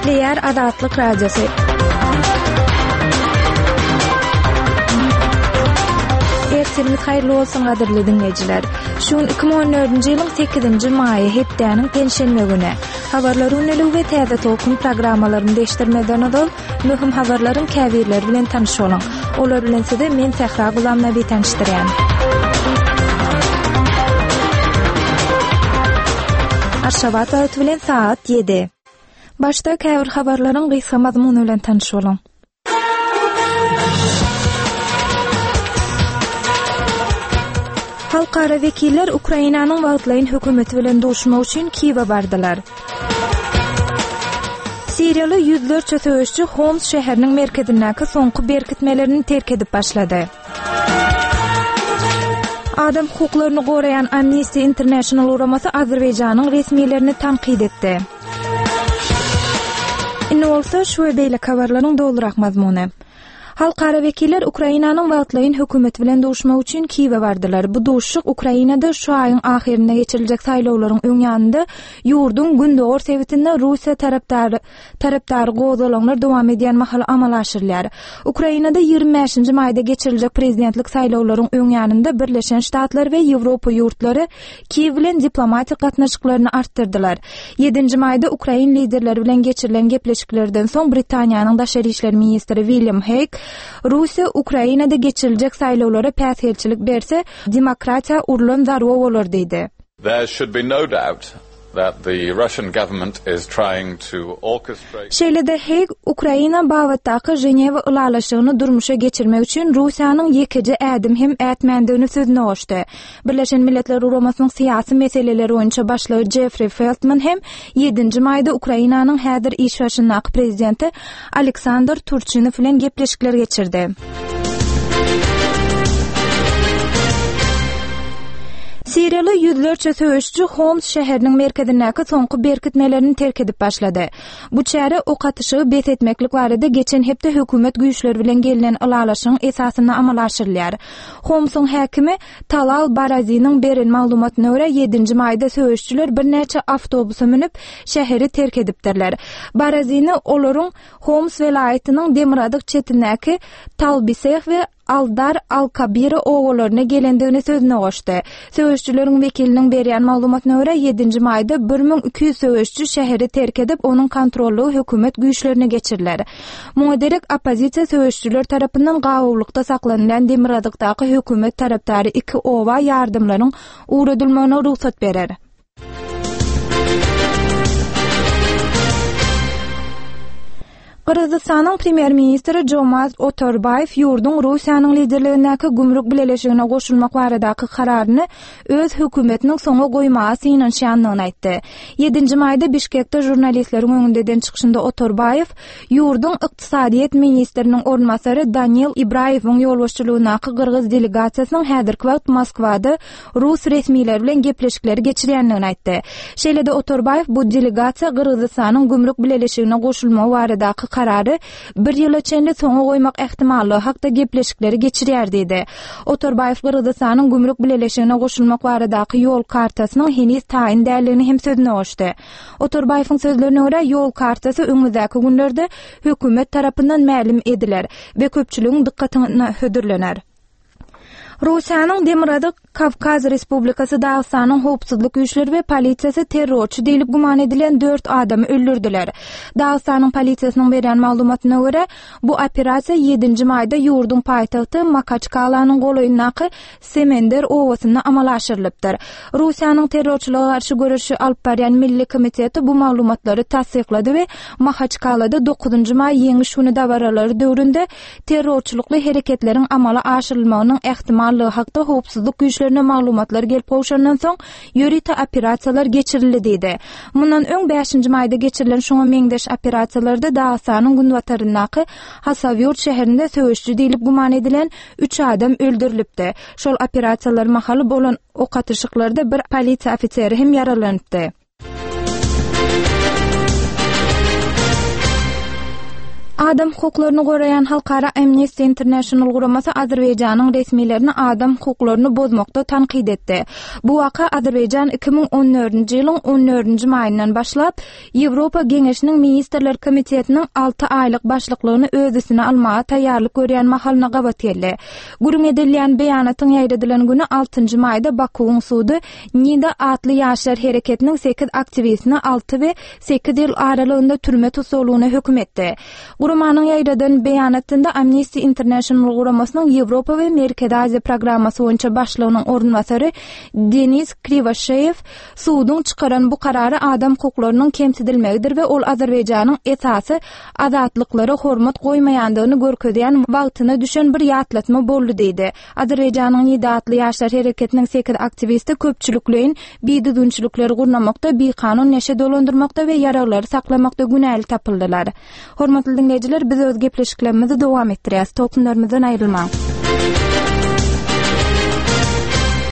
Eşleyer Azatlyk Radiosu. Ertemiz hayırlı olsun gadirli dinleyijiler. Şun 2014-nji ýylyň 8-nji maýy hepdeniň tenşenme güni. Habarlary öňeli we täze tolkun programmalaryny değiştirmeden odal möhüm habarlaryň käbirleri bilen tanış bolun. Olar bilen sizi men Sehra Gulamnabi tanışdyrýan. Aşgabat wagt bilen saat 7. Başda käbir habarlaryň gysga mazmuny bilen tanış bolun. Halkara vekiller Ukrainanyň wagtlaýyn hökümeti bilen duşmak üçin Kiýewe bardylar. Siriýaly ýüzlerçe söýüşçi Homs şäheriniň merkezindäki soňky berkitmelerini terk edip başlady. Adam hukuklaryny gorayan Amnesty International uramasy Azerbaýjanyň resmiýetlerini tanqid etdi. Indi bolsa şu we beýle habarlaryň doldurak mazmuny. Halkara vekiller Ukrainanyň wagtlaýyn hökümeti bilen duşmak üçin Kiýewe bardylar. Bu duşuk Ukrainada şu aýyň ahirinde geçiriljek saýlawlaryň öňýände ýurdun gündogor sebitinde Russiýa tarapdary gozalanlar dowam edýän mahal amal aşyrylýar. Ukrainada 25-nji maýda geçiriljek prezidentlik saýlawlaryň öňýäninde Birleşen Ştatlar we Ýewropa ýurtlary Kiýew bilen diplomatik gatnaşyklaryny artdyrdylar. 7-nji maýda Ukrain liderleri bilen geçirilen gepleşiklerden soň Britaniýanyň daşary işler ministri William Hague Russiýa Ukrainada geçiriljek saýlawlara päsherçilik berse, demokratiýa urulan zarwa bolar diýdi. There should be no doubt that the Russian government is trying to orchestrate. Şeýlede Hague Ukraina bawatdaky Ženewa ulalaşygyny durmuşa geçirmek üçin Russiýanyň ýekeje ädim hem ätmendigini sözüne goşdy. Birleşen Milletler Uramasynyň syýasy meseleleri boýunça başlygy Jeffrey Feltman hem 7-nji maýda Ukrainanyň häzir iş başyndaky prezidenti Aleksandr Turchynov bilen gepleşikler geçirdi. Siriýaly ýüzlerçe söýüşçi Homs şäheriniň merkezindäki soňky berkitmelerini terk edip başlady. Bu çäre ok atyşy bes etmeklik barada geçen hepde hökümet güýçleri bilen gelinen alalaşyň esasyna amal aşyrylýar. Homsyň häkimi Talal Baraziniň beren maglumatyna görä 7-nji maýda söýüşçiler bir näçe awtobusa minip şäheri terk edipdirler. Barazini olaryň Homs welaýatynyň Demiradyk çetindäki Talbiseh we Aldar Al-Kabir ogolaryna gelendigini sözüne goşdy. Söýüşçileriň wekiliniň berýän maglumatyna görä 7-nji maýda 1200 söýüşçi şäheri terk edip onuň kontrolly hökümet güýçlerine geçiriler. Moderat opozisiýa söýüşçiler tarapyndan gawulykda saklanylan Demiradykdaky hökümet tarapdary 2 owa ýardymlaryň uğradylmagyna ruhsat berer. Kırgızstanyň premier ministri Jomart Otorbayev ýurdun Russiýanyň liderligindäki gümrük bileşigine goşulmak baradaky kararyny öz hökümetiniň soňa goýmasy ynanşýanlygyny aýtdy. 7-nji maýda Bişkekde jurnalistleriň öňünden çykyşynda Otorbayev ýurdun ykdysadyýet ministriniň ornmasary Daniel Ibrahimowyň ýolbaşçylygyndaky Kırgız delegasiýasynyň häzirki wagt Moskwada Rus resmiýetleri bilen gepleşikleri geçirýänligini aýtdy. Şeýlede Otorbayev bu delegasiýa Kırgızstanyň gümrük bileşigine goşulmak baradaky karary bir ýyl içinde soňa goýmak ähtimallygy hakda gepleşikleri geçirýär diýdi. Otorbayew Kırgızstanyň gümrük bileşigine goşulmak baradaky ýol kartasynyň heniz taýin däldigini hem sözüne goşdy. Otorbayewiň sözlerine görä ýol kartasy öňündäki günlerde hökümet tarapyndan mälim ediler we köpçüligiň dikkatyna hödürlener. Russiýanyň Demiradyk Kavkaz Respublikasy Dagystanyň howpsuzlyk güýçleri we polisiýasy terrorçy diýilip guman edilen 4 adamy öldürdiler. Dagystanyň polisiýasynyň berýän maglumatyna görä, bu operasiýa 7-nji maýda ýurdun paýtagty Makaçkalanyň golaýyndaky Semender owasyna amal aşyrylypdyr. Russiýanyň terrorçylyga garşy görüşi alyp barýan Milli Komiteti bu maglumatlary tasdiklady we Makaçkalada 9-njy maý ýeňi şuny dabaralary döwründe terrorçylykly hereketleriň amala aşyrylmagynyň ähtimallygy hakda howpsuzlyk güýçlerine maglumatlar gelip goşandan soň ýörite operasiýalar geçirildi diýdi. Mundan öň 5-nji maýda geçirilen şoňa meňdeş operasiýalarda Dagystanyň Gündwataryndaky Hasavyurt şäherinde söýüşçi diýilip guman edilen 3 adam öldürilipdi. Şol operasiýalar mahaly bolan ok atyşyklarda bir polisiýa ofiseri hem yaralanypdy. Adam hukuklaryny gorayan halkara Amnesty International guramasy Azerbaýjanyň resmilerini adam hukuklaryny bozmakda tanqid etdi. Bu waka Azerbaýjan 2014-nji ýylyň 14-nji maýyndan başlap Ýewropa Geňeşiniň Ministrler Komitetiniň 6 aýlyk başlyklygyny öz üstüne almaga taýýarlyk görýän mahalyna gabat geldi. Gurun edilýän beýanatyň ýaýradylan güni 6-njy maýda Bakuň sudy Nida atly ýaşlar hereketiniň 8 aktivistini 6 we 8 ýyl aralygynda türme tutulmagyna hökm etdi. Gurumanyň ýaýradan beýanatynda Amnesty International guramasynyň Ýewropa we Merkezi Aziýa programmasy boýunça başlygynyň ornwasary Denis Krivashev suwdyň çykaran bu karary adam hukuklarynyň kemsidilmegidir we ol Azerbaýjanyň esasy azatlyklara hormat goýmaýandygyny görkezýän wagtyna düşen bir ýatlatma boldy diýdi. Azerbaýjanyň Nidatly ýaşlar hereketiniň 8 aktivisti köpçüliklerin biýdüdünçülükleri gurnamakda, biýkanun neşe dolandyrmakda we ýaraglary saklamakda günäli tapyldylar. Hormatly dinleyijiler, biz öz gepleşiklerimizi dowam etdirýäs. Topunlarymyzdan aýrylmaň.